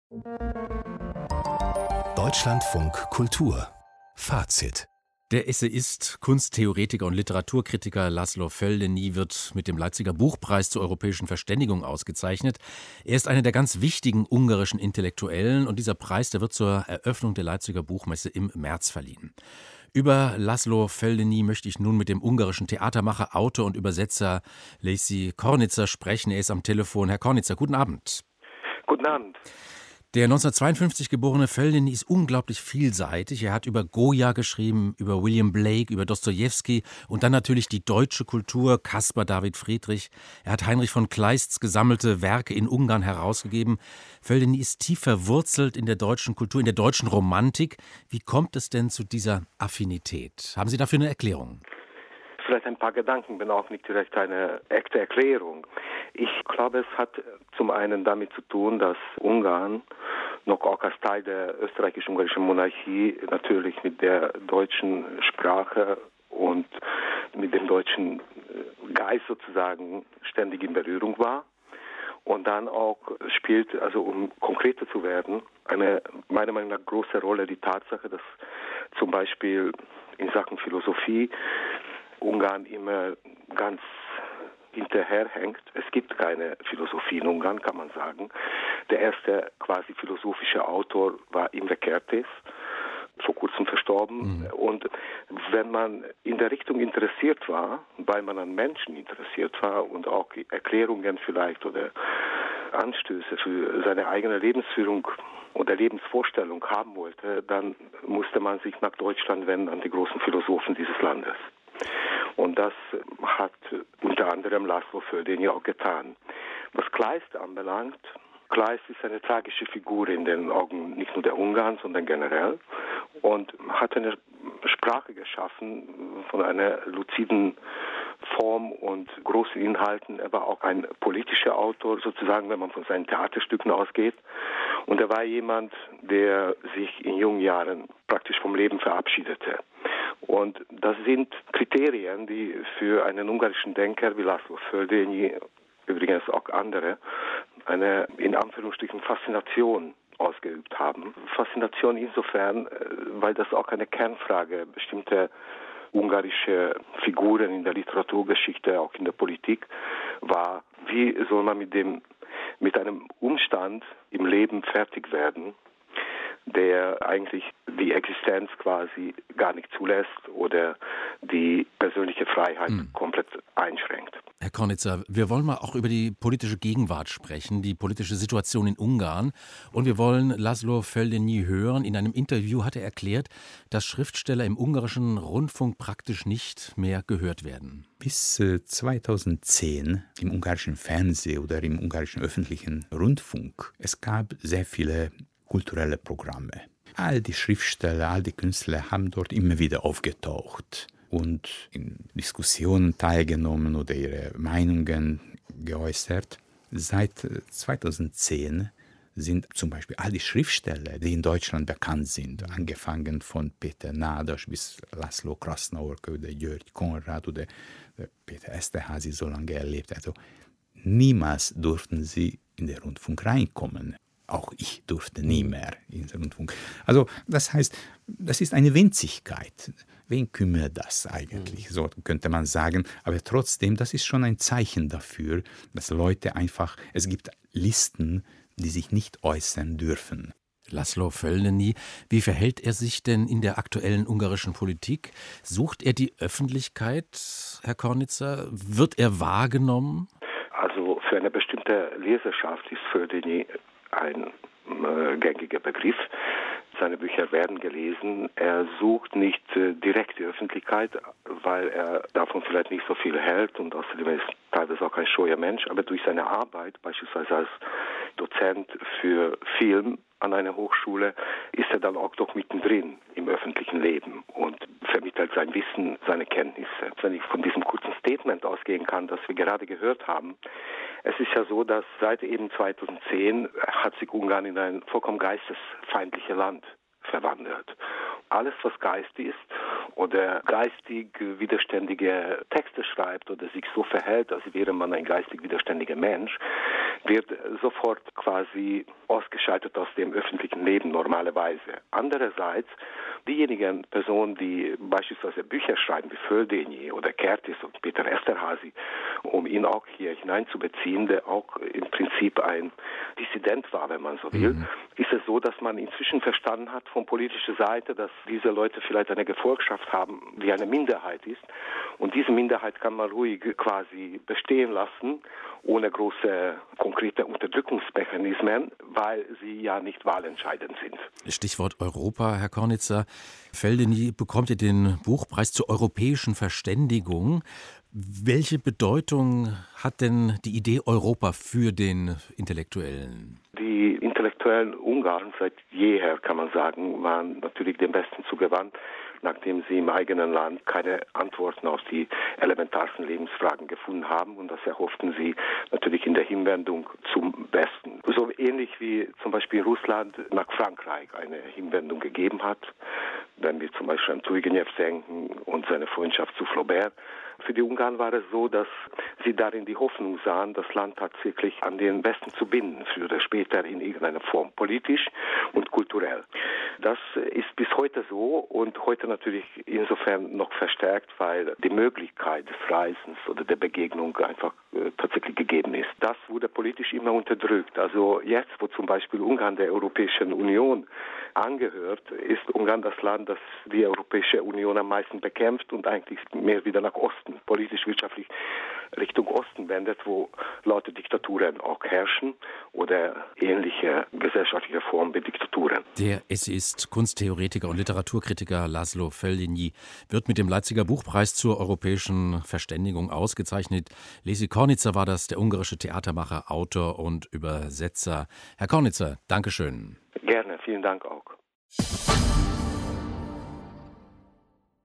Deutschlandfunk Kultur Fazit. Der Essayist, Kunsttheoretiker und Literaturkritiker Laszlo Földeny wird mit dem Leipziger Buchpreis zur europäischen Verständigung ausgezeichnet. Er ist einer der ganz wichtigen ungarischen Intellektuellen und dieser Preis, der wird zur Eröffnung der Leipziger Buchmesse im März verliehen. Über Laszlo Földeny möchte ich nun mit dem ungarischen Theatermacher, Autor und Übersetzer Laci Kornitzer sprechen. Er ist am Telefon. Herr Kornitzer, guten Abend. Guten Abend. Der 1952 geborene Földeny ist unglaublich vielseitig. Er hat über Goya geschrieben, über William Blake, über Dostojewski und dann natürlich die deutsche Kultur, Caspar David Friedrich. Er hat Heinrich von Kleists gesammelte Werke in Ungarn herausgegeben. Földeny ist tief verwurzelt in der deutschen Kultur, in der deutschen Romantik. Wie kommt es denn zu dieser Affinität? Haben Sie dafür eine Erklärung? Vielleicht ein paar Gedanken, wenn auch nicht direkt eine echte Erklärung. Ich glaube, es hat zum einen damit zu tun, dass Ungarn noch auch als Teil der österreichisch-ungarischen Monarchie natürlich mit der deutschen Sprache und mit dem deutschen Geist sozusagen ständig in Berührung war. Und dann auch spielt, also um konkreter zu werden, eine meiner Meinung nach große Rolle die Tatsache, dass zum Beispiel in Sachen Philosophie Ungarn immer ganz hinterherhängt. Es gibt keine Philosophie in Ungarn, kann man sagen. Der erste quasi philosophische Autor war Imre Kertész, vor kurzem verstorben. Und wenn man in der Richtung interessiert war, weil man an Menschen interessiert war und auch Erklärungen vielleicht oder Anstöße für seine eigene Lebensführung oder Lebensvorstellung haben wollte, dann musste man sich nach Deutschland wenden, an die großen Philosophen dieses Landes. Und das hat unter anderem Laszlo Földeny auch getan. Was Kleist anbelangt, Kleist ist eine tragische Figur in den Augen nicht nur der Ungarn, sondern generell und hat eine Sprache geschaffen von einer luziden Form und großen Inhalten. Er war auch ein politischer Autor, sozusagen, wenn man von seinen Theaterstücken ausgeht. Und er war jemand, der sich in jungen Jahren praktisch vom Leben verabschiedete. Und das sind Kriterien, die für einen ungarischen Denker wie Laszlo Földeny, übrigens auch andere, eine in Anführungsstrichen Faszination ausgeübt haben. Faszination insofern, weil das auch eine Kernfrage bestimmter ungarische Figuren in der Literaturgeschichte, auch in der Politik war. Wie soll man mit einem Umstand im Leben fertig werden, der eigentlich die Existenz quasi gar nicht zulässt oder die persönliche Freiheit komplett einschränkt. Herr Kornitzer, wir wollen mal auch über die politische Gegenwart sprechen, die politische Situation in Ungarn. Und wir wollen Laszlo Földeny hören. In einem Interview hat er erklärt, dass Schriftsteller im ungarischen Rundfunk praktisch nicht mehr gehört werden. Bis 2010 im ungarischen Fernsehen oder im ungarischen öffentlichen Rundfunk, es gab sehr viele kulturelle Programme. All die Schriftsteller, all die Künstler haben dort immer wieder aufgetaucht und in Diskussionen teilgenommen oder ihre Meinungen geäußert. Seit 2010 sind zum Beispiel all die Schriftsteller, die in Deutschland bekannt sind, angefangen von Peter Nádas bis László Krasznaorka oder György Konrad oder Peter Esterházy, so lange er lebt. Also niemals durften sie in den Rundfunk reinkommen. Auch ich durfte nie mehr in den Rundfunk. Also das heißt, das ist eine Winzigkeit. Wen kümmert das eigentlich? So könnte man sagen. Aber trotzdem, das ist schon ein Zeichen dafür, dass Leute einfach, es gibt Listen, die sich nicht äußern dürfen. Laszlo Földeny, wie verhält er sich denn in der aktuellen ungarischen Politik? Sucht er die Öffentlichkeit, Herr Kornitzer? Wird er wahrgenommen? Also für eine bestimmte Leserschaft ist Földeny ein gängiger Begriff. Seine Bücher werden gelesen. Er sucht nicht direkt die Öffentlichkeit, weil er davon vielleicht nicht so viel hält und außerdem ist er teilweise auch ein scheuer Mensch, aber durch seine Arbeit, beispielsweise als Dozent für Film an einer Hochschule, ist er dann auch doch mittendrin im öffentlichen Leben und vermittelt sein Wissen, seine Kenntnisse. Wenn ich von diesem kurzen Statement ausgehen kann, das wir gerade gehört haben, es ist ja so, dass seit eben 2010 hat sich Ungarn in ein vollkommen geistesfeindliches Land verwandelt. Alles, was Geist ist oder geistig widerständige Texte schreibt oder sich so verhält, als wäre man ein geistig widerständiger Mensch, wird sofort quasi ausgeschaltet aus dem öffentlichen Leben normalerweise. Andererseits, diejenigen Personen, die beispielsweise Bücher schreiben, wie Földeni oder Kertész und Peter Eszterházy, um ihn auch hier hineinzubeziehen, der auch im Prinzip ein Dissident war, wenn man so will, ist es so, dass man inzwischen verstanden hat von politischer Seite, dass diese Leute vielleicht eine Gefolgschaft haben, die eine Minderheit ist. Und diese Minderheit kann man ruhig quasi bestehen lassen, ohne große konkrete Unterdrückungsmechanismen, weil sie ja nicht wahlentscheidend sind. Stichwort Europa, Herr Kornitzer. Feldeni bekommt ja den Buchpreis zur europäischen Verständigung. Welche Bedeutung hat denn die Idee Europa für den Intellektuellen? Die Intellektuellen Ungarn seit jeher, kann man sagen, waren natürlich dem Westen zugewandt, nachdem sie im eigenen Land keine Antworten auf die elementarsten Lebensfragen gefunden haben. Und das erhofften sie natürlich in der Hinwendung zum Westen. So ähnlich wie zum Beispiel Russland nach Frankreich eine Hinwendung gegeben hat, wenn wir zum Beispiel an Turgenev denken und seine Freundschaft zu Flaubert. Für die Ungarn war es so, dass sie darin die Hoffnung sahen, das Land tatsächlich an den Westen zu binden, früher oder später in irgendeiner Form, politisch und kulturell. Das ist bis heute so und heute natürlich insofern noch verstärkt, weil die Möglichkeit des Reisens oder der Begegnung einfach tatsächlich gegeben ist. Das wurde politisch immer unterdrückt. Also jetzt, wo zum Beispiel Ungarn der Europäischen Union angehört, ist Ungarn das Land, das die Europäische Union am meisten bekämpft und eigentlich mehr wieder nach Osten, politisch, wirtschaftlich Richtung Osten wendet, wo laute Diktaturen auch herrschen oder ähnliche gesellschaftliche Formen wie Diktaturen. Der Essayist, Kunsttheoretiker und Literaturkritiker Laszlo Feldeni wird mit dem Leipziger Buchpreis zur europäischen Verständigung ausgezeichnet. Lesi Kornitzer war das, der ungarische Theatermacher, Autor und Übersetzer. Herr Kornitzer, Dankeschön. Gerne, vielen Dank auch.